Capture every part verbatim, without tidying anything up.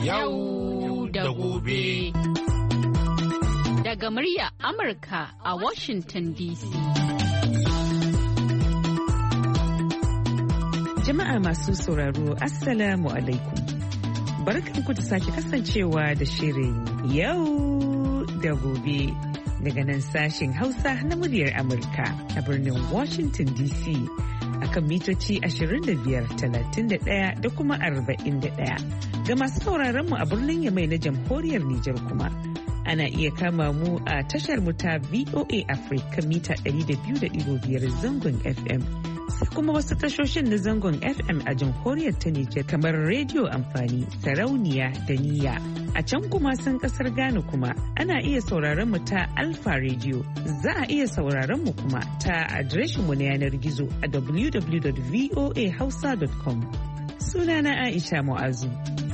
Yau da gobe. Daga murya Amurka a Washington D C. Jama'a masu sauraro, Assalamu alaikum. Barkanku da sake kasancewa da shirin Yau da Gobe daga nan sashen Hausa na muryar Amurka a birnin Washington D C akan mitoci ashirin da biyar, talatin da ɗaya da kuma arba'in da ɗaya. Ga masu sauraron mu a birnin Yamai na Jamhuriyar Nijar kuma ana iya kama mu a tashar mu ta V O A Africa mita ɗari da biyu da ɗigo biyar zangon F M. Sai kuma wasu tashoshin na zangon F M a jamhuriyar ta Nijar kamar rediyo amfani, sarauniya da niyya. A can kuma sun kasar Ghana kuma ana iya sauraron mu ta Alpha Radio. Za a iya sauraron mu kuma ta adireshin mu na yanar gizo a w w w dot voa hausa dot com. Sunana Aisha Mu'azu.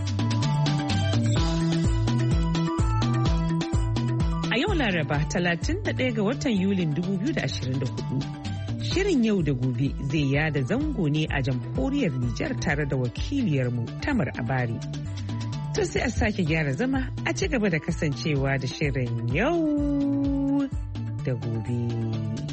A yau Laraba talatin da ɗaya ga watan Yulin dubu biyu da ashirin da hudu. Shirin Yau da Gobe zai yada zango ne a jamhuriyar Nijar tare da wakiliyarmu Tamar Abari. To sai a sake gyara zama a ci gaba da kasancewa da shirin Yau da Gobe.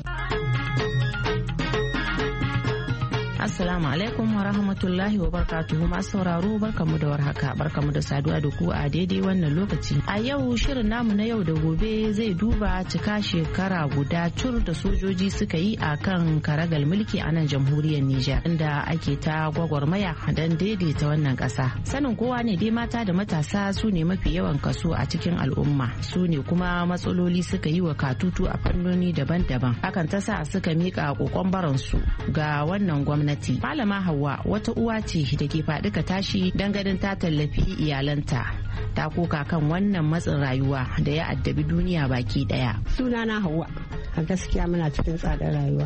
Assalamu alaikum wa rahmatullahi wa barakatuhu, masu sauraro barkamu da warhaka, barkamu da saduwa da ku a daidai wannan lokaci. A yau shirin namu na Yau da Gobe zai duba cika shekara guda tur da sojoji suka yi a kan karagal mulki a nan jamhuriyar Nijar, inda ake ta gwagwarmaya don daidaita wannan kasa. Sanin kowa ne dai mata da matasa su ne mafi yawan kaso a cikin al'umma, su ne kuma matsaloli suka yi wa katutu a fannoni daban-daban. Hakan ta sa suka miƙa kokon baransu ga wannan gwamnati. Malama Hauwa wata uwa ce da ke faɗi ka tashi don ganin ta tallafi iyalanta. Ta koka kan wannan matsin rayuwa da ya addabi duniya baki daya. Sunana Hauwa, a gaskiya muna cikin tsadar rayuwa.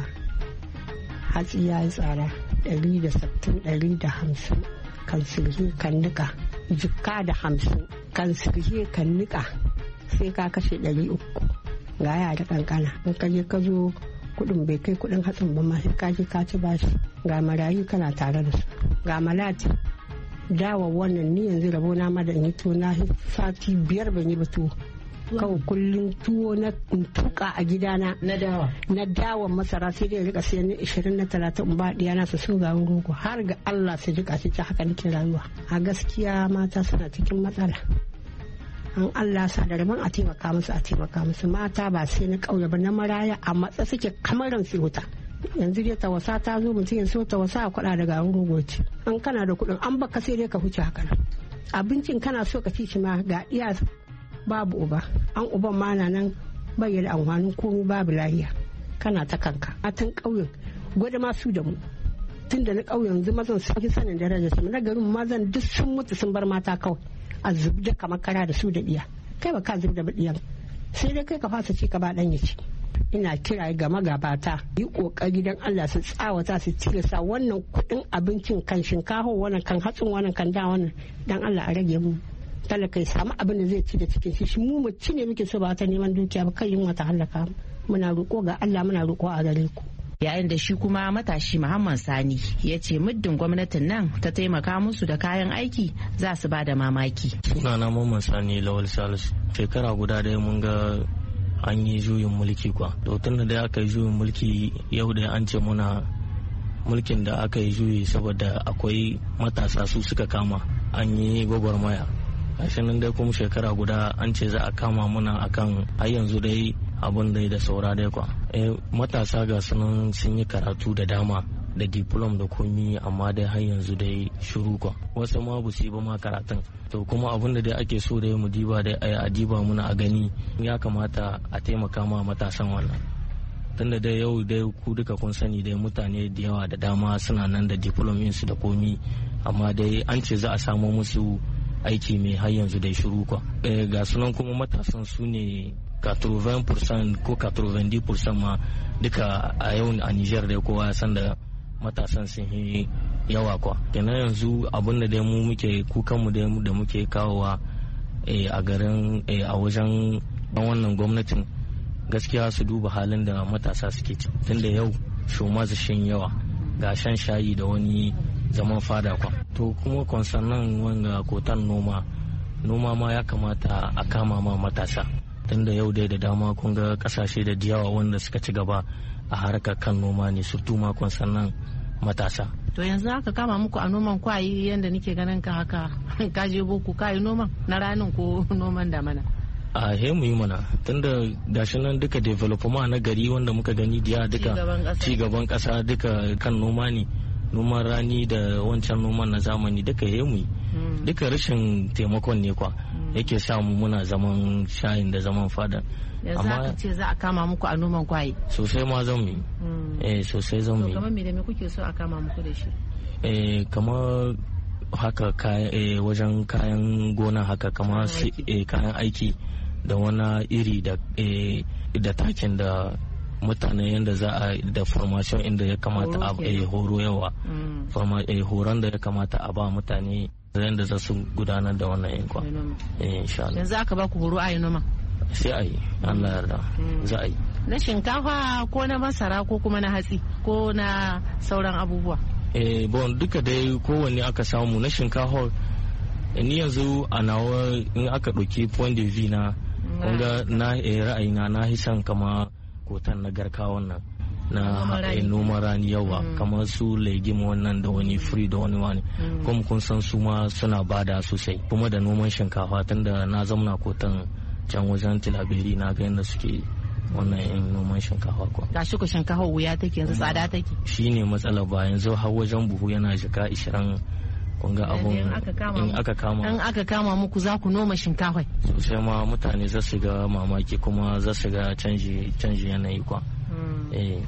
Hatsi ya yi tsada ɗari da sittin, ɗari da hamsin kan sirhe kan nika, jikka da hamsin kan sirhe kan nika sai ka kashe ɗari uku. Ga yara kankana in ka je ka zo kudin bai kai kudin hatsin ba ma sai kaji ka ci bashi. Ga marayu kana tare da su, ga malati dawa wannan ni yanzu rabo na ma da in yi tuwo na sati biyar ban yi ba tuwo. Kawai kullum tuwo na tuka a gidana na dawa na dawa masara sai dai rika sayan na ishirin na talatin in ba diya na su su ga rogo har ga Allah su jika su ci haka nake rayuwa. A gaskiya mata suna cikin matsala. An Allah sa da rabon a taimaka musu a taimaka musu mata ba sai na kauye ba na maraya a matsa suke kamar ran su wuta. Yanzu dai tawasa ta zo mutum ya so tawasa a kwada daga rogo ce. An kana da kuɗin an baka sai dai ka huce haka nan. Abincin kana so ka ci shi ma ga iya babu uba, an uban ma na nan bai da amfanin komai babu lahiya. Kana ta kanka a tan ƙauyen gwada ma su da mu. Tun da na ƙauyen yanzu mazan sun fi sanin darajar su, na garin mazan duk sun mutu sun bar mata kawai. A zub da kamar kara da su da diya kai ba ka zub da diyan sai dai kai ka fasa ci ka ba dan ya ci. Ina kira ga magabata yi kokari dan Allah su tsawata su tilasta wannan kudin abincin kan shinkafa wannan kan hatsin wannan kan da wannan dan Allah a rage mu talaka ya samu abin da zai ci da cikin shi. Mu mu ci ne muke so ba ta neman dukiya ba kai yin wata halaka. Muna roƙo ga Allah, muna roƙo a gare ku. Yayin da shi kuma matashi Muhammad Sani ya ce muddin gwamnatin nan ta taimaka musu da kayan aiki za su ba da mamaki. Sunana Muhammad Sani Lawal Salisu. Shekara guda dai mun ga an yi juyin mulki kwa. To tun da aka yi juyin mulki yau da an ce muna mulkin da aka yi juyi saboda akwai matasa su suka kama an yi gwagwarmaya. Gashi nan dai kuma shekara guda an ce za a kama muna akan har yanzu dai abun dai da saura dai kwa. Eh, matasa ga sunan sun yi karatu da dama da diplom da komi amma dai har yanzu dai shiru kwa. Wasu ma bu su yi ba ma karatun. To kuma abun da dai ake so dai mu diba dai a diba muna a gani ya kamata a taimaka ma matasan wannan. Tunda dai yau dai ku duka kun sani dai mutane da yawa da dama suna nan da diplom su da komi amma dai an ce za a samo musu aiki mai har yanzu dai shiru kwa. Eh, ga sunan kuma matasan su ne eighty percent ko ninety percent ma duka a yau a Niger dai kowa ya san da matasan sun yi yawa kwa. Kenan yanzu abin da dai mu muke kukanmu da muke kawowa a garin a wajen wannan gwamnatin gaskiya su duba halin da matasa suke ci. Tunda yau shoma shan yawa ga shan shayi da wani zaman fada kwa. To kuma konsannan wanga kotan noma noma ma ya kamata a kama ma matasa, tunda yau dai da dama kun ga kasashe da diyawa wanda suka ci gaba a harkar kan noma ne, surtu ma kun sannan matasa. To yanzu aka kama muku a noman kwayi yadda nake ganin ka haka ka je boko kayi noman na ranin ko noman damana? A he mu yi mana, tunda gashi nan duka development na gari wanda muka gani diya duka cigaban kasa duka kan noma ne, noman rani da wancan noman na zamani duka he mu yi. Duka rashin taimakon ne kwa yake samu muna zaman shayin da zaman fada. Yanzu aka ce za a kama muku a noman kwayi sosai ma zan yi. Eh sosai zan yi. Kamar me da me kuke so a kama muku da shi? Eh kamar haka kayan wajen kayan gona haka kamar kayan aiki da wani iri da da takin da mutane yadda za a da formation inda ya kamata a horo yawa horon da ya kamata a ba mutane yadda za su gudanar da wannan yankwa. Yanzu aka ba ku horo a yi noma? Sai a yi, Allah yarda za a yi. Na shinkafa ko na masara ko kuma na hatsi ko na sauran abubuwa? Eh bon duka dai kowanne aka samu. Na shinkafa ni yanzu a nawa in aka ɗauki point de vue na kunga na ra'ayina na hisan kama kotan na garka wannan na noman rani yawa kamar su legim wannan da wani free da wani wani kuma kun san su ma suna bada sosai, kuma da noman shinkafa tunda na zamna kotan can wajen tilaberi na ga yadda suke wannan yin noman shinkafa kuwa. Ga shi ku shinkafa wuya take yanzu tsada take? Shi ne matsala ba yanzu har wajen buhu yana jika ishirin kunga abun in aka kama in aka kama muku za ku noma shinkafa sosai ma mutane za su ga mamaki kuma za su ga canji canji yanayi kwa. eh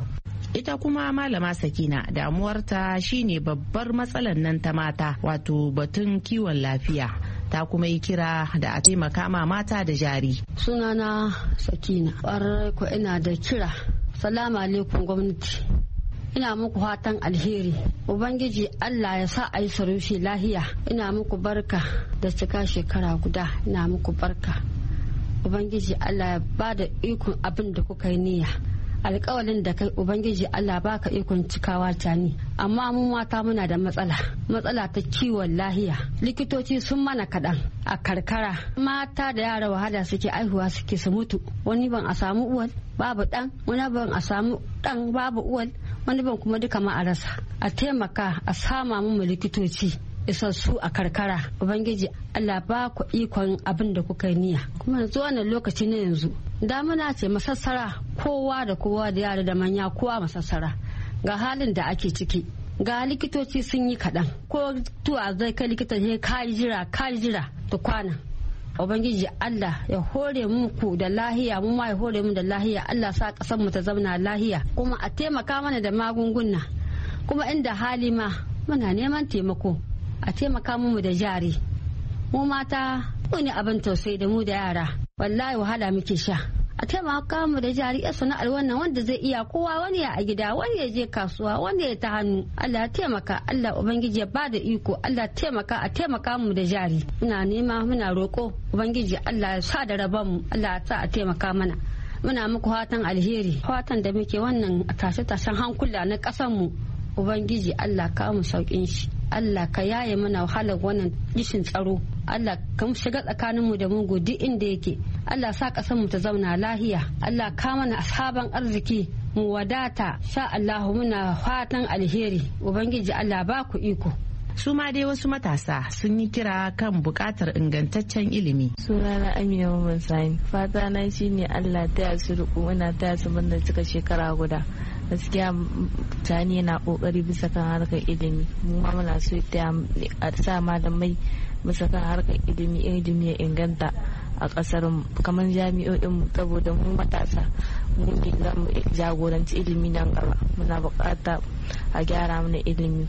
ita kuma malama Sakina damuwarta shine babbar matsalar nan ta mata wato batun kiwon lafiya, ta kuma yi kira da a taimaka ma mata da jari. Sunana Sakina, ƙwarar ko ina da kira. Salamu alaikum gwamnati, ina muku fatan alheri, ubangiji Allah ya sa a yi sarushi lahiya. Ina muku barka da cika shekara guda, ina muku barka, ubangiji Allah ya ba da ikon abin da kuka yi niyya. Alƙawalin da kai ubangiji Allah baka ikon cikawa tani, amma mu mata muna da matsala matsala ta kiwon lahiya. Likitoci sun mana kaɗan a karkara, mata da yara wahala suke aihuwa suke su mutu, wani ban a samu uwal babu ɗan, wani ban a samu ɗan babu uwal, wani ban kuma duka ma a rasa. A taimaka a sama mu likitoci isassu a karkara, ubangiji Allah ba ku ikon abin da kuka yi niyya. Kuma yanzu wannan lokaci na yanzu damuna ce masassara, kowa da kowa da yara da manya kowa masassara, ga halin da ake ciki, ga likitoci sun yi kaɗan, ko tuwa zai kai likita ne kayi jira kayi jira ta kwana. Ubangiji Allah ya hore muku da lahiya, mu ma ya hore mu da lahiya. Allah sa ƙasar mu ta zauna lahiya, kuma a taimaka mana da magunguna, kuma inda hali ma muna neman taimako a taimaka mu da jari. Mu mata wani abin tausayi da mu da yara, wallahi wahala muke sha. A taimaka mu da jari ya sana'ar wannan wanda zai iya, kowa wani ya a gida, wani ya je kasuwa, wani ya ta hannu. Allah ya taimaka, Allah ubangiji ya bada iko, Allah taimaka a taimaka mu da jari. Muna nema muna roko ubangiji Allah ya sa da rabon mu, Allah ya sa a taimaka mana. Muna muku fatan alheri, fatan da muke wannan tashe tashen hankula na kasan mu, ubangiji Allah ka mu saukin shi. Allah ka yaye mana wahalar wannan dishin tsaro, Allah ka shiga tsakaninmu da mugu duk inda yake. Allah sa ƙasar mu ta zauna lahiya, Allah ka mana ashaban arziki mu wadata. Sha Allah muna fatan alheri, ubangiji Allah ba ku iko. Su ma dai wasu matasa sun yi kira kan buƙatar ingantaccen ilimi. Sunana Amina Mamman Sani, fata na shine Allah ta yasu riƙo, muna ta yasu murna cika shekara guda. Gaskiya tani yana kokari bisa kan harkar ilimi, mu ma muna so ta sa malamai bisa kan harkar ilimi, ilimi ya inganta a kasar kamar jami'o'in mu, saboda mu matasa mu ne za mu jagoranci ilimi nan gaba. Muna bukata a gyara mana ilimi,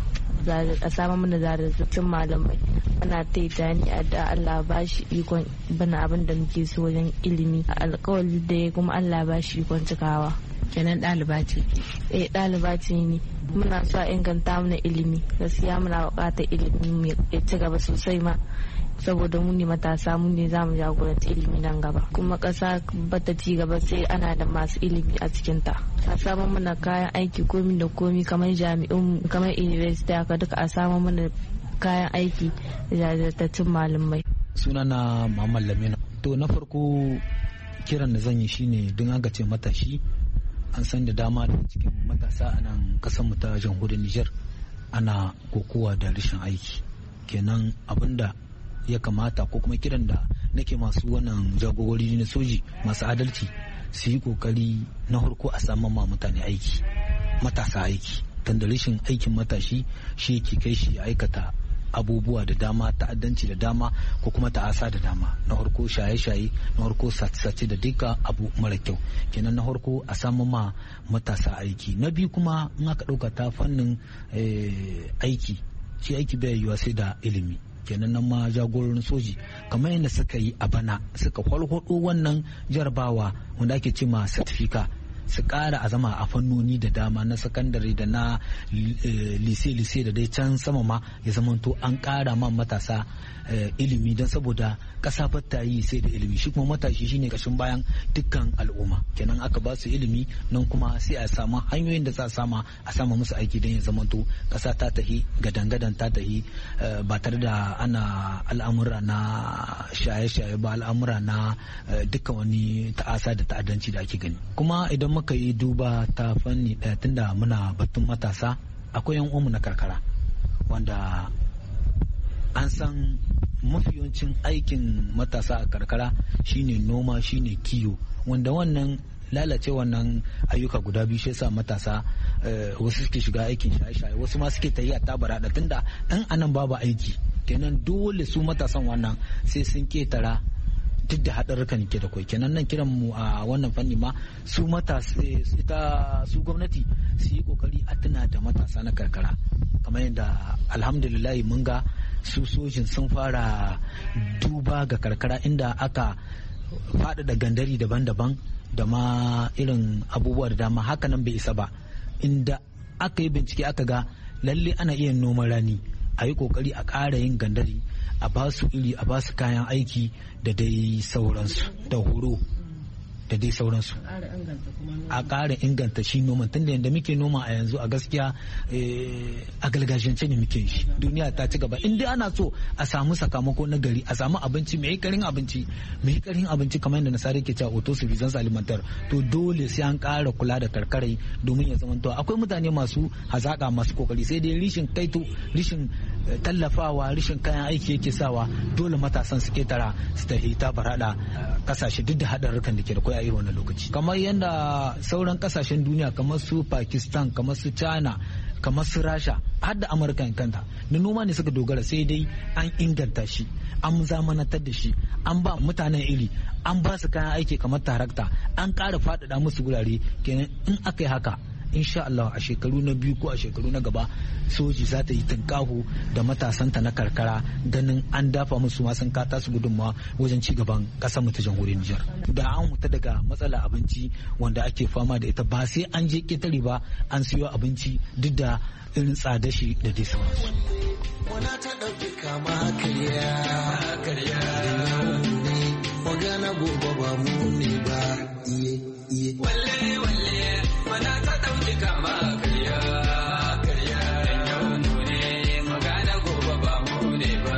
a samu mana zaratattun malamai. Ana ta tani a da Allah ba shi ikon bana abin da muke so wajen ilimi, a alkawali da ya kuma Allah ba shi ikon cikawa. Kenan ɗaliba ce? Eh ɗaliba ce ne. Muna so a inganta mana ilimi, gaskiya muna buƙatar ilimi ya ci gaba sosai ma, saboda mu ne matasa, mu ne zamu jagoranci ilimi nan gaba. Kuma ƙasa bata ci gaba sai ana da masu ilimi a cikinta. A samu mana kayan aiki komi da komi, kamar jami'un kamar university haka duka a samu mana kayan aiki da jajirtattun malamai. sunana Muhammad Lamina. To na farko kiran da zan yi shine don aka ce matashi, an san da dama da cikin matasa a nan kasar mu ta jamhuriyar Nijar ana kokowa da rashin aiki. Kenan abinda ya kamata ko kuma kiran da nake masu wannan jagorori na soji masu adalci su yi kokari na farko a samun ma mutane aiki, matasa aiki. Tanda rashin aikin matashi shi yake kai shi aikata abubuwa da dama, ta'addanci da dama ko kuma ta'asa da dama. Na harko shaye-shaye, na harko sace-sace da duka abu mara kyau. Kenan na harko a samu ma matasa aiki. Na biyu kuma in aka ɗauka ta fannin aiki, shi aiki bai yiwuwa sai da ilimi. Kenan nan ma jagororin soji kamar yadda suka yi a bana suka kwalkwado wannan jarabawa wanda ake ce ma certificate, su kara azama a fannoni da dama na sakandare da na lise-lise da dai can sama ma ya zamanto an kara ma matasa ilimi don saboda kasa ta yi sai da ilimi. Shi kuma matashi shine kashin bayan dukkan al'umma. Kenan aka ba su ilimi nan kuma sai a samu hanyoyin da za a sama a sama musu aiki don ya zamanto kasa ta tahi gadan-gadan ta tahi ba tare da ana al'amura na shaye-shaye ba, al'amura na dukkan wani ta'asa da ta'addanci da ake gani. Kuma idan muka yi duba ta fanni ɗaya tunda muna batun matasa, akwai yan uwanmu na karkara wanda an san mafi yawancin aikin matasa a karkara shine noma, shine kiwo, wanda wannan lalace wannan ayyuka guda biyu shi yasa matasa wasu suke shiga aikin shaye-shaye, wasu ma suke tafiya tabara da tunda dan anan babu aiki. Kenan dole su matasan wannan sai sun ketara duk da haɗarurrukan ke da kwai. Kenan nan kiran mu a wannan fanni ma su matasa, ita su gwamnati su yi kokari a tuna da matasa na karkara, kamar yadda alhamdulillah mun ga su sojin sun fara duba ga karkara inda aka faɗaɗa gandari daban-daban da ma irin abubuwa da dama. Haka nan bai isa ba, inda aka yi bincike aka ga lalle ana iya noman rani, a yi kokari a ƙara yin gandari, a ba su iri, a ba su kayan aiki da dai sauransu, da horo da dai sauransu, a ƙara inganta shi noman. Tunda yadda muke noma a yanzu a gaskiya a gargajiyance ne muke shi. Duniya ta ci gaba, in dai ana so a samu sakamako na gari, a samu abinci mai karin abinci mai karin abinci kamar yadda nasara ke cewa autosuffisance alimentaire, to dole sai an ƙara kula da karkarai domin ya zama to akwai mutane masu hazaƙa masu kokari, sai dai rishin kaito, rishin tallafawa, rishin kayan aiki yake sawa dole matasan su ketara su tafi ta barada kasashe duk da haɗarurrukan da ke da kwai a irin wannan lokaci. Kamar yadda sauran kasashen duniya kamar su Pakistan, kamar su China, kamar su Rasha, har da Amurka kanta da noma ne suka dogara, sai dai an inganta shi, an zamanantar da shi, an ba mutanen iri, an ba su kayan aiki kamar tarakta, an ƙara faɗaɗa musu wurare. Kenan in aka yi haka insha Allah a shekaru na biyu ko a shekaru na gaba soji za ta yi tunkaho da matasanta na karkara, ganin an dafa musu ma sun kata su gudunmawa wajen ci gaban kasar mu ta jamhuriyar Nijar. Da an huta daga matsala abinci wanda ake fama da ita, ba sai an je ketare ba an siyo abinci duk da irin tsada shi da dai sauransu. Wana ta ɗauki kama karya karya magana gobe ba mu ne ba iye iye walle walle wana ta ɗauki kama karya karya yau mu ne magana gobe ba mu ne ba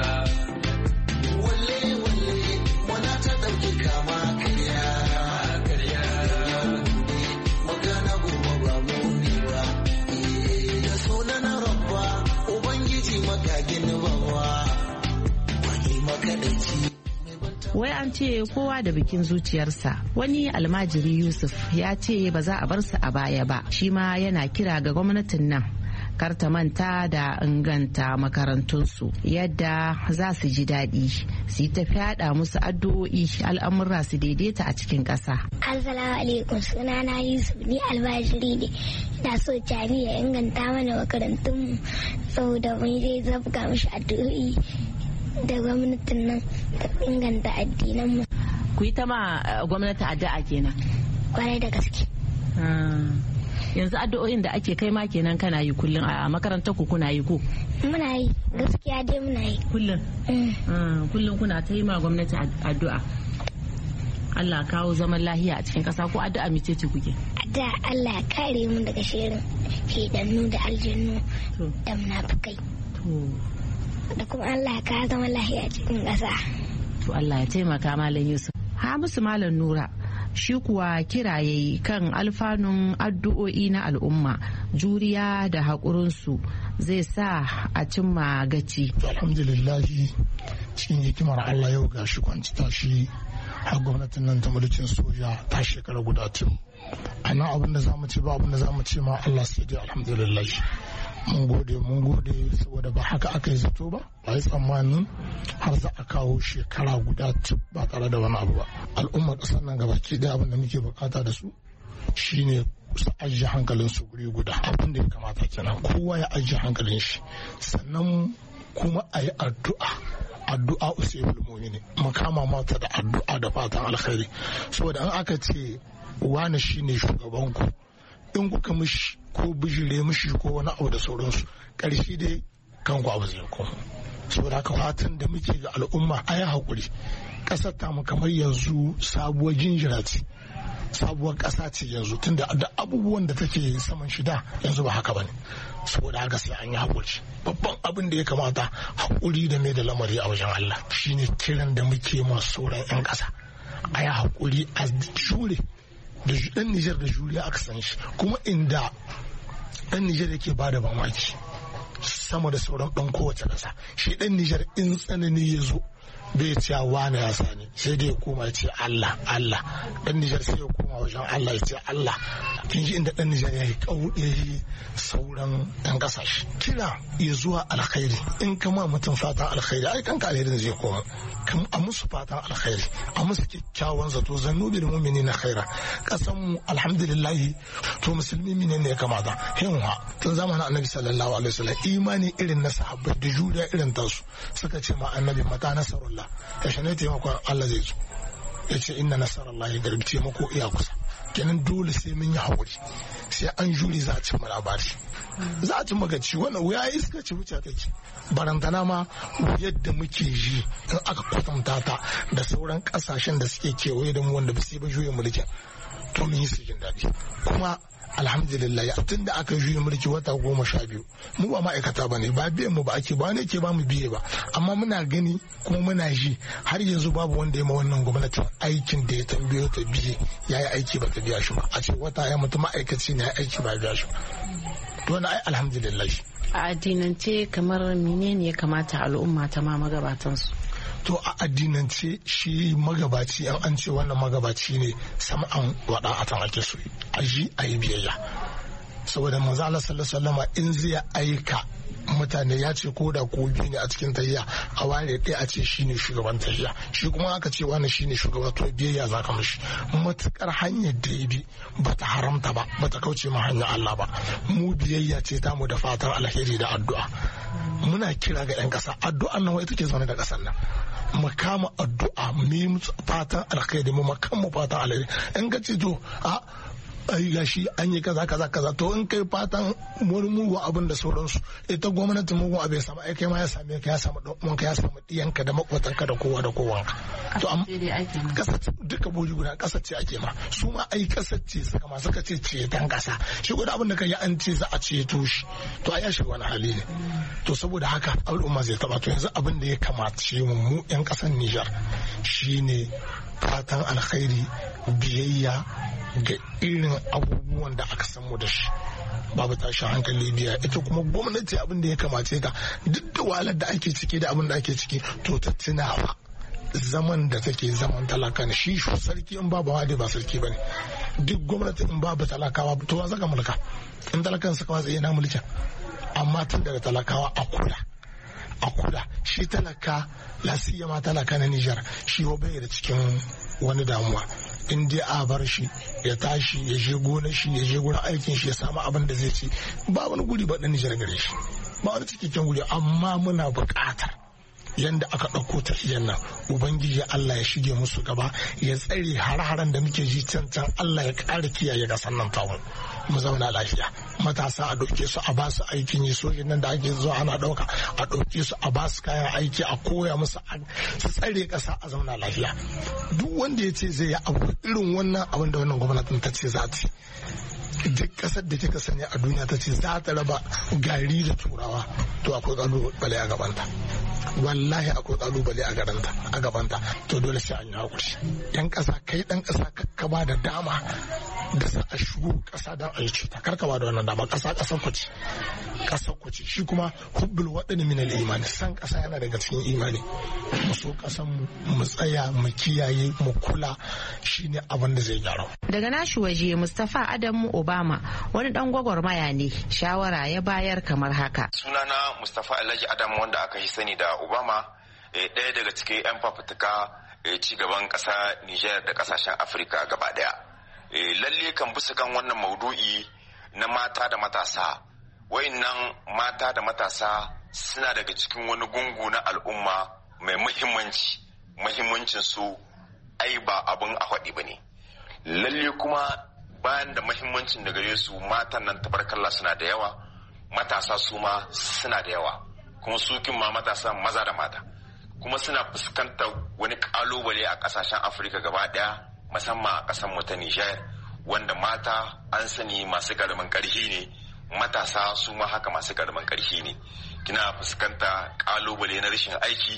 walle walle wana ta ɗauki kama karya karya yau mu ne magana gobe ba mu ne ba da sunan rabba ubangiji magagin bawa wani makadaici. Wai an ce kowa da bikin zuciyarsa. Wani almajiri Yusuf ya ce ba za a bar su a baya ba, shi ma yana kira ga gwamnatin nan kar ta manta da inganta makarantunsu yadda za su ji daɗi, su yi tafi haɗa musu addu'o'i al'amura su daidaita a cikin ƙasa. Assalamu alaikum, sunana Yusuf, ni almajiri ne, ina so jami ya inganta mana makarantunmu saboda mun je zabga mishi addu'o'i da gwamnatin nan ta inganta addinan mu. Ku yi ta ma gwamnati addu'a kenan? Kwarai da gaske. Yanzu addu'o'in da ake kai ma kenan kana yi kullum a makarantar ku kuna yi ko? Muna yi, gaskiya dai muna yi. Kullum? Kullum kuna ta yi ma gwamnati addu'a. Allah kawo zaman lahiya a cikin ƙasa, ko addu'a mice ce kuke? Addu'a Allah ya kare mu daga shirin shedannu da aljannu da munafukai. Da kuma Allah ka zama lahiya cikin ƙasa. to Allah ya taimaka Malam Yusuf. Hamisu Malam Nura shi kuwa kiraye kan alfanun addu'o'i na al'umma, juriya da haƙurinsu zai sa a cimma gaci. Alhamdulillahi cikin hikimar Allah yau ga shi kwanci tashi har gwamnatin nan ta mulkin soja ta shekara guda tun. A nan abin da za mu ce ba abin da za mu ce ma Allah sai dai alhamdulillahi. Mun gode mun gode saboda ba haka aka yi zato ba, ba yi tsammanin har za a kawo shekara guda ba tare da wani abu ba. Al'ummar ƙasar nan gabaki ɗaya abin da muke bukata da su shine su ajiye hankalin su guri guda, abin da ya kamata kenan kowa ya ajiye hankalin shi, sannan kuma a yi addu'a addu'a usaibul mu'mini, makama mata da addu'a da fatan alkhairi, saboda an aka ce wani shine shugaban ku, in kuka mishi ko bijire mishi ko wani abu da sauransu, ƙarshe dai kanku abu zai koma. Saboda haka fatan da muke ga al'umma a yi haƙuri, ƙasar tamu kamar yanzu sabuwar jinjira ce, sabuwar ƙasa ce yanzu, tunda da abubuwan da take saman shida yanzu ba haka bane. Saboda haka sai an yi haƙuri. Babban abin da ya kamata haƙuri da mai da lamari a wajen Allah shine kiran da muke masu sauran 'yan ƙasa. A yi haƙuri a jure, da ɗan Nijar da juriya aka san shi, kuma inda ɗan Nijar yake ba da mamaki sama da sauran ɗan kowace ƙasa, shi ɗan Nijar in tsanani ya zo bai ce wane ya sani, sai dai ya koma ya ce Allah Allah. Ɗan Nijar sai ya koma wajen Allah ya ce Allah. Kin ji inda ɗan Nijar ya yi ƙauye sauran ɗan ƙasashe. Kira ya zuwa alkhairi, in kama mutum fatan alkhairi ai kanka alherin zai koma. Kan a musu fatan alkhairi, a musu kyakkyawan zato, zannu bil mu'minina khaira. Ƙasan mu alhamdulillah to musulmi ne ne ya kamata hinwa tun zamanin Annabi sallallahu alaihi wasallam, imani irin na sahabbai da juriya irin tasu, suka ce ma Annabi mata nasarullah, ya shane taimakon Allah zai zo, ya ce inna nasarallahi garbi taimako iya kusa. Kenan dole sai mun yi haƙuri, sai an juri za a cimma labari, za a cimma gaci. Wannan wuya iska ce wuce take, barantana ma yadda muke ji in aka kwatanta ta da sauran ƙasashen da suke kewaye da mu wanda ba su yi ba juyin mulkin, to mun yi su jin daɗi. Kuma alhamdulillah tun da aka juyi mulki wata goma sha biyu mu ba ma'aikata ba ne, ba biyan mu ba ake, ba ne ke ba mu biye ba, amma muna gani kuma muna ji har yanzu babu wanda ya ma wannan gwamnatin aikin da ya tambayo ta biye ya yi aiki ba ta biya shi ba, a ce wata ya mutu ma'aikaci ne ya aiki ba biya shi ba, to na ai alhamdulillah. A addinance kamar menene ya kamata al'umma ta ma magabatansu? To a addinance shi magabaci an an ce wannan magabaci ne sam'an wada a tan ake so a ji a yi biyayya, saboda manzo Allah sallallahu alaihi wasallam in zai aika mutane ya ce ko da ko biyu ne a cikin tayya a ware ɗaya a ce shine shugaban tayya, shi kuma aka ce wani shine shugaba, to biyayya za ka mishi matukar hanyar da ya bi bata haramta ba, bata kauce ma hanyar Allah ba. Mu biyayya ce ta mu da fatan alheri da addu'a. Muna kira ga 'yan ƙasa, addu'an nan wai take zaune da ƙasar nan, mu kama addu'a mu yi fatan alheri, mu makan mu fatan alheri. In ka ce to a ai gashi an yi kaza kaza kaza, to in kai fatan wani mugun abin da sauransu, ita gwamnati mugun abin ya samu ai kai ma ya same ka, ya samu dan uwanka, ya samu diyanka da makwatanka da kowa da kowanka. To amma kasa duka buri guda kasa ce ake ma, su ma ai kasa ce suka ma suka ce ce dan kasa, shi guda abin da kai an ce za a ceto shi, to ai ya shiga wani hali ne. To saboda haka al'umma zai taba, to yanzu abin da ya kamace mu mu yan kasan Nijar shine fatan alkhairi, biyayya ga irin abubuwan da aka samu da shi, babu tashin hankali biya. Ita kuma gwamnati abin da ya kamace ta, duk da wahalar da ake ciki da abin da ake ciki, to ta tunawa zaman da take zaman talaka ne. Shi sarki in babu wadi ba sarki bane, duk gwamnati in babu talakawa to wa zaka mulka, in talakan suka watsa yana mulkin. Amma tun daga talakawa a kula a kula shi talaka, lasiya ma talaka na Nijar, shi bai da cikin wani damuwa, in dai a bar shi ya tashi ya je gonar shi ya je gurin aikin shi ya samu abin da zai ci, ba wani guri ba dan Nijar gare shi, ba wani cikakken guri. Amma muna buƙatar yanda aka ɗauko tafiyan nan, ubangiji Allah ya shige musu gaba, ya tsare har-haren da muke ji can can, Allah ya ƙara kiyaye ga sannan tawon mu zauna lafiya. Matasa a ɗauke su a ba su aikin yi, sojin nan da ake zuwa ana ɗauka a ɗauke su a ba su kayan aiki, a koya musu su tsare ƙasa a zauna lafiya. Duk wanda ya ce zai yi abu irin wannan abin da wannan gwamnatin ta ce za ta duk kasar da kika sani a duniya ta ce za ta raba gari da turawa to akwai kalubale a gabanta, wallahi akwai kalubale a garanta a gabanta, to dole sai an yi hakuri. Yan kasa kai dan kasa ka ba da dama da za a shigo kasa don a yi cuta, kar ka ba da wannan dama. Kasa kasar ku ce, kasar ku ce. Shi kuma hubbul waɗani min al-imani, san kasa yana daga cikin imani. Mu so kasan mu mu tsaya mu kiyaye mu kula, shine abin da zai gyara. Daga nashi waje Mustafa Adamu Obama wani dan gwagwarmaya ne, shawara ya bayar kamar haka. Sunana Mustafa Alhaji Adamu wanda aka yi sani da Obama, ɗaya daga cikin 'yan fafutuka ci gaban ƙasa Nijar da ƙasashen Afirka gaba ɗaya. Lalle kan bisa kan wannan maudu'i na mata da matasa, wayannan mata da matasa suna daga cikin wani gungu na al'umma mai muhimmanci. Muhimmancin su ai ba abin a faɗi ba ne. Lalle kuma bayan da muhimmancin da gare su, matan nan tabarkalla suna da yawa, matasa su ma suna da yawa, kuma su kin ma matasa maza da mata, kuma suna fuskantar wani kalubale a kasashen Afirka gaba daya, musamman a kasar mu ta Nijar, wanda mata an sani masu karamin karfi ne, matasa su ma haka masu karamin karfi ne. Kina fuskanta kalubale na rashin aiki,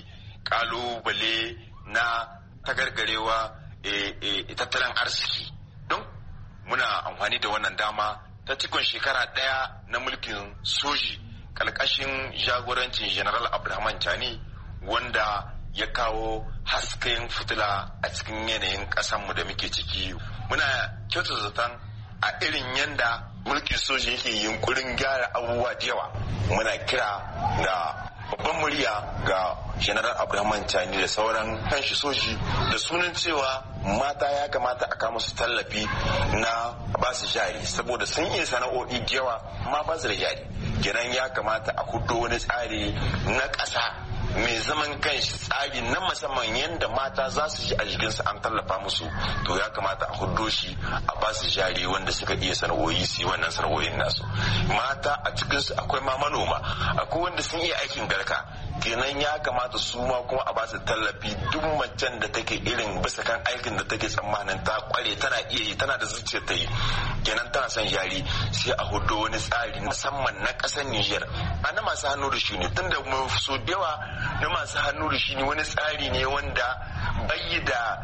kalubale na tagargarewa tattalin arziki. Don muna amfani da wannan dama ta cikin shekara daya na mulkin soji kalkashin jagorancin General Abdurrahman Chani, wanda ya kawo hasken fitila a cikin yanayin ƙasanmu da muke ciki. Muna kyauta zaton a irin yanda mulkin soji yake yunkurin gyara abubuwa da yawa. Muna kira da babban murya ga General Abdurrahman Chani da sauran kanshi soji da sunan cewa mata ya kamata a kama su tallafi na ba su jari, saboda sun iya sana'o'i da yawa amma ba su da jari. Kenan ya kamata a hudo wani tsari na ƙasa mai zaman kanshi, tsari na musamman yadda mata za su ji a jikinsu an tallafa musu, to ya kamata a hudo shi a ba su jari wanda suka iya sana'o'i su yi wannan sana'o'in nasu. Mata a cikinsu akwai ma manoma, akwai wanda sun iya aikin garka, kenan ya kamata su ma kuma a ba su tallafi. Duk macen da take irin bisa kan aikin da take tsammanin ta kware tana iya yi, tana da zuciyar ta yi, kenan tana son jari, sai a hudo wani tsari musamman na ƙasar Nijar a na masu hannu da shi ne, tunda mu so da yawa na masu hannu da shi ne wani tsari ne wanda bai da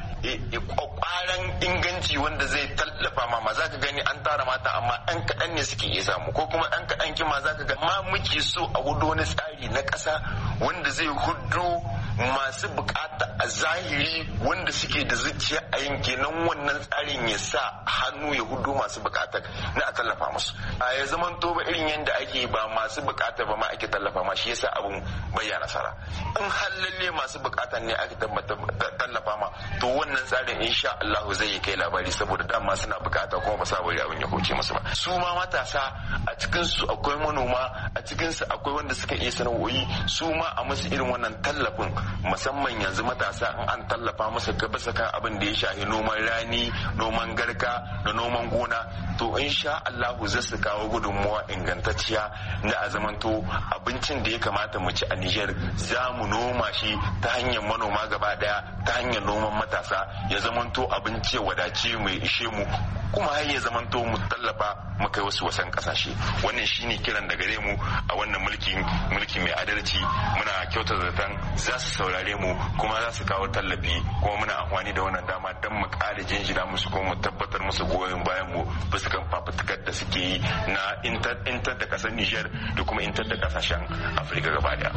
kwakwaran inganci wanda zai tallafa ma ma za ka gani an tara mata amma ɗan kaɗan ne suke iya samu, ko kuma ɗan kaɗan kima za ka ga ma muke so a hudu wani tsari na ƙasa wanda zai hudu masu bukata a zahiri wanda suke da zuciya a yin, kenan wannan tsarin ya sa hannu ya hudu masu bukata na a tallafa musu. A ya zaman to ba irin yadda ake ba masu bukata ba ma ake tallafa ma, shi yasa abun bayyana nasara. In har lalle masu bukata ne ake tallafa ma, to wannan tsarin insha Allah zai kai labari, saboda dama suna bukata kuma ba sa bari abin ya kauce musu ba. Su ma matasa a cikin su akwai manoma, a cikin su akwai wanda suka iya sana'o'i, su ma a musu irin wannan tallafin, musamman yanzu matasa in an tallafa musu gaba kan abin da ya shafi noman rani, noman garka da noman gona, to insha Allah za su kawo gudunmuwa ingantacciya na a zamanto abincin da ya kamata mu ci a Niger za mu noma shi ta hanyar manoma gaba daya, ta hanyar noman matasa, ya zamanto abinci ya wadace mai ishe mu, kuma har ya zamanto mu tallafa mu kai wasu wasan kasashe. Wannan shine kiran da gare mu a wannan mulkin mulki mai adalci. Muna kyauta zaton za su saurare mu kuma za su kawo tallafi, kuma muna amfani da wannan dama don mu ƙara jinjina musu kuma mu tabbatar musu goyon bayan mu bisa kan fafutukar da suke yi na intar da kasar Niger da kuma intar da kasashen Afirka gaba daya.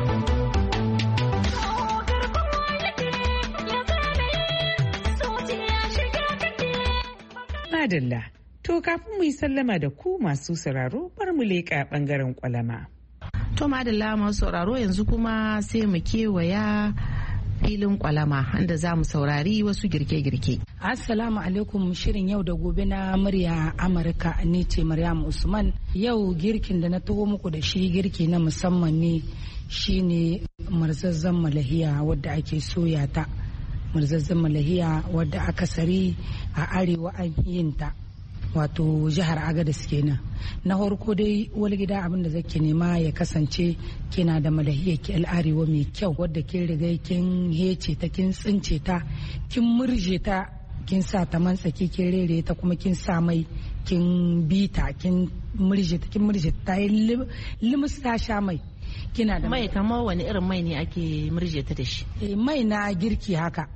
Madalla, to kafin mu yi sallama da ku masu sauraro, bar mu leƙa ɓangaren kwalama. To madalla masu sauraro, yanzu kuma sai mu kewaya filin kwalama inda za mu saurari wasu girke-girke. Assalamu alaikum, shirin yau da gobe na murya Amurka, ni ce Maryam Usman. Yau girkin da na taho muku da shi girki na musamman ne, shine murzazzan malahiya wadda ake soya ta. Murzazzan malahiya wadda aka sari a arewa an yin ta, wato jihar Agadez kenan. Na farko dai wani gida abin da zake nema ya kasance kina da malahiya ki al'arewa mai kyau wadda kin riga kin hece ta, kin tsince ta, kin murje ta, kin sa ta mantsaki, kin rere ta, kuma kin sa mai kin bita kin murje ta kin murje ta yi limus ta sha mai. Kina da mai kamar wani irin mai ne ake murje ta da shi? Mai na girki haka,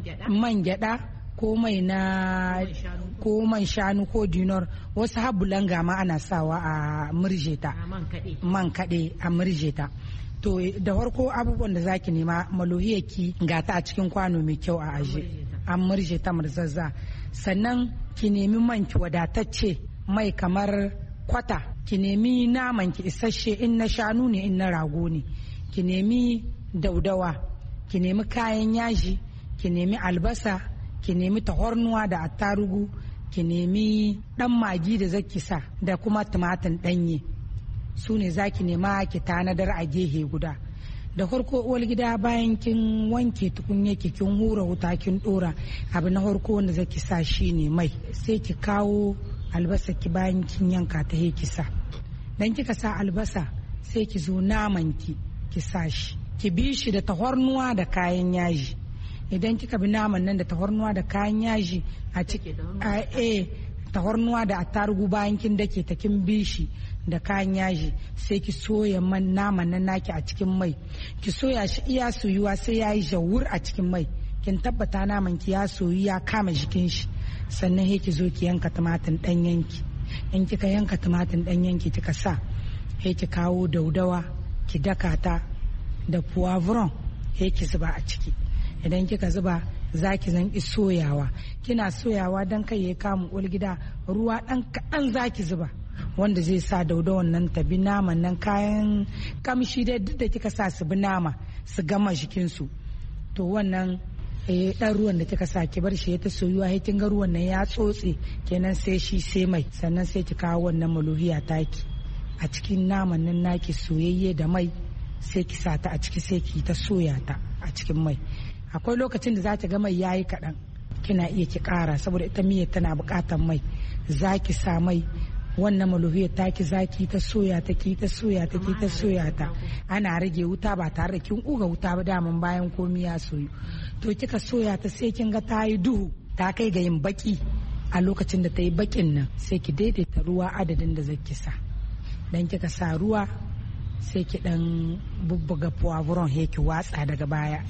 man gyada ko mai na ko man shanu ko dinar, wasu habulanga ma ana sawa a murje ta, man kaɗe a murje ta. To da farko abubuwan da zaki nema malohiyarki ga ta a cikin kwano mai kyau a aje, an murje ta murzazza. Sannan ki nemi man ki wadatacce, mai kamar kwata, ki nemi naman ki isasshe, in na shanu ne in na rago ne, ki nemi daudawa, ki nemi kayan yaji, ki nemi albasa, ki nemi tahornuwa da attarugu, ki nemi dan magi da zaki sa da kuma tumatin danye. Su ne za ki nema ki tanadar a gehe guda. Da farko uwar gida bayan kin wanke tukunya ki kin hura wuta kin dora, abu na farko wanda zaki sa shine mai. Sai ki kawo albasa ki bayan kin yanka ta he ki sa. Dan kika sa albasa sai ki zo naman ki ki sa shi, ki bi shi da tahornuwa da kayan yaji. Idan kika bi naman nan da tahornuwa da kayan yaji a ciki a eh tahornuwa da attarugu bayan kin dake ta kin bi shi da kayan yaji, sai ki soya man naman nan naki a cikin mai, ki soya shi iya soyuwa sai yayi jawur a cikin mai, kin tabbata naman ki ya soyu ya kama jikin shi. Sannan he ki zo ki yanka tumatin ɗanyen ki, in kika yanka tumatin ɗanyen ki kika sa, he ki kawo daudawa ki daka ta da poivron, he ki zuba a ciki. Idan kika zuba za ki zan ki soyawa, kina soyawa dan kai ya kama gida, ruwa dan kaɗan za ki zuba wanda zai sa daudawan nan ta bi naman nan, kayan kamshi da duk da kika sa su bi nama su gama jikinsu. To wannan dan ruwan da kika sa ki bar shi ya ta soyuwa, sai kin ga ruwan nan ya tsotse, kenan sai shi sai mai. Sannan sai ki kawo wannan maluhiya taki a cikin naman nan naki soyayye da mai, sai ki sa ta a ciki sai ki ta soya ta a cikin mai. Akwai lokacin da za ta ga mai yayi kaɗan, kina iya ki ƙara saboda ita miyar tana buƙatar mai. Za ki sa mai, wannan malohiyar taki za ki ta soya ta ki ta soya ta ki ta soya ta, ana rage wuta ba tare da kin uga wuta ba daman bayan komi ya soyu. To kika soya ta sai kin ga ta yi duhu, ta kai ga yin baki. A lokacin da ta yi bakin nan sai ki daidaita ruwa adadin da zaki sa. Dan kika sa ruwa sai ki dan bubbuga poivron he ki watsa daga baya,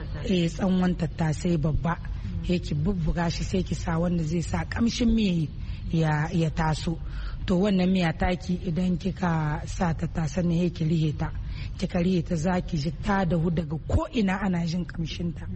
eh tsanwan tattasai babba he ki bubbuga shi, sai ki sa wanda zai sa kamshin miya ya ya taso. To wannan miya taki idan kika sa tattasan ne he ki rihe ta, kika rihe ta zaki ji ta dahu daga ko ina ana jin kamshin ta.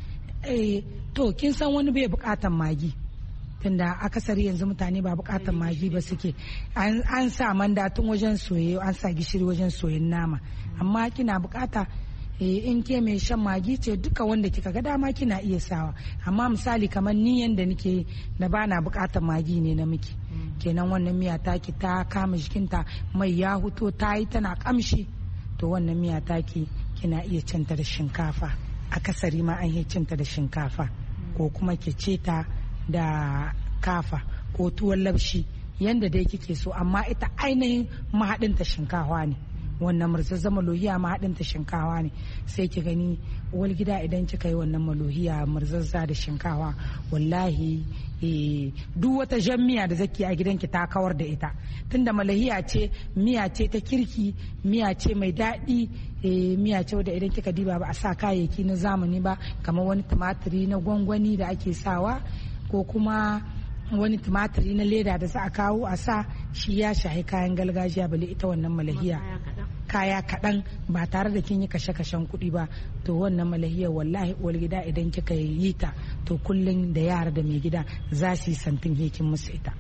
Eh to kin san wani bai bukatan magi, tunda akasari yanzu mutane ba bukatan magi ba suke, an sa manda tun wajen soye, an sa gishiri wajen soyen nama. Amma kina bukata in ke mai shan magi ce duka wanda kika ga dama kina iya sawa. Amma misali kamar ni yanda nake na bana bukatan magi ne na miki, kenan wannan miya taki ta kama jikinta, mai ya huto ta yi tana kamshi, to wannan miya taki kina iya cinta da shinkafa. Akasari ma an yi cinta da shinkafa, ko kuma ke ce ta da kafa ko tuwon labshi yanda dai kike so. Amma ita ainihin mahaɗinta shinkawa ne, wannan murzazzan malohiya mahaɗinta shinkawa ne. Sai ki gani uwar gida idan kika yi wannan malohiya murzazza da shinkawa, wallahi eh, duk wata jan miya da zaki a gidanki ta kawar da ita, tunda malahiya ce, miya ce ta kirki, miya ce mai daɗi, eh, miya ce wadda idan kika diba ba a sa kayayyaki na zamani ba, kamar wani tumatiri na gwangwani da ake sawa, ko kuma wani tumatiri na leda da za a kawo a sa, shi ya shahi kayan gargajiya. Bale ita wannan malahiya kaya kaɗan ba tare da kin yi kashe-kashen kuɗi ba. To wannan malahiyar wallahi uwar gida idan kika yi ta, to kullum da yara da mai gida za su yi santin hekin musu ita.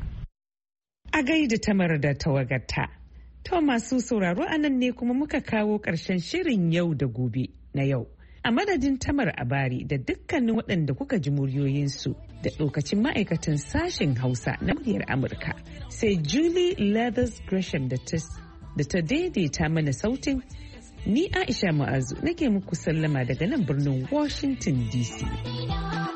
A gaida Tamar da tawagarta. To masu sauraro anan ne kuma muka kawo ƙarshen shirin yau da gobe na yau. A madadin Tamar Abari da dukkanin waɗanda kuka ji muryoyinsu da ɗokacin ma'aikatan sashen Hausa na muryar Amurka, sai Julie Leathers Gresham da ta daidaita mana sautin, ni Aisha Mu'azu nake muku sallama daga nan birnin Washington D C.